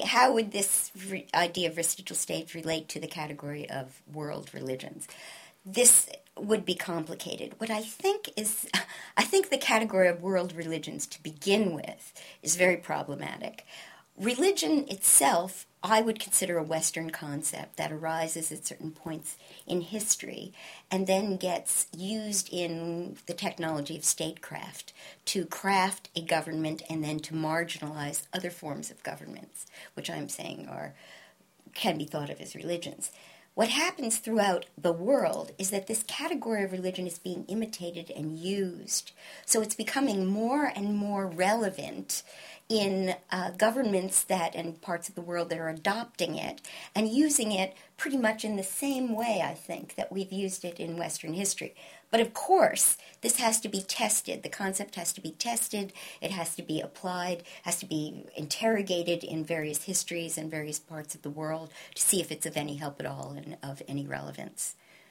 how would this idea of vestigial states relate to the category of world religions? This would be complicated. What I think is, I think the category of world religions to begin with is very problematic. Religion itself, I would consider a Western concept that arises at certain points in history and then gets used in the technology of statecraft to craft a government and then to marginalize other forms of governments, which I'm saying can be thought of as religions. What happens throughout the world is that this category of religion is being imitated and used. So it's becoming more and more relevant in governments and parts of the world that are adopting it and using it pretty much in the same way, I think, that we've used it in Western history. But of course, this has to be tested. The concept has to be tested. It has to be applied, has to be interrogated in various histories and various parts of the world to see if it's of any help at all and of any relevance.